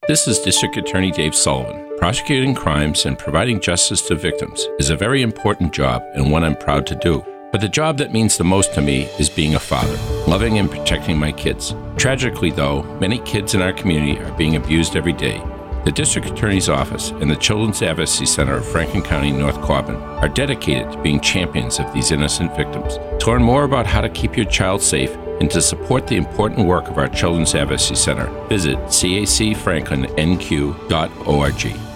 This is District Attorney Dave Sullivan. Prosecuting crimes and providing justice to victims is a very important job and one I'm proud to do. But the job that means the most to me is being a father, loving and protecting my kids. Tragically, though, many kids in our community are being abused every day. The District Attorney's Office and the Children's Advocacy Center of Franklin County, North Quabbin are dedicated to being champions of these innocent victims. To learn more about how to keep your child safe and to support the important work of our Children's Advocacy Center, visit cacfranklinnq.org.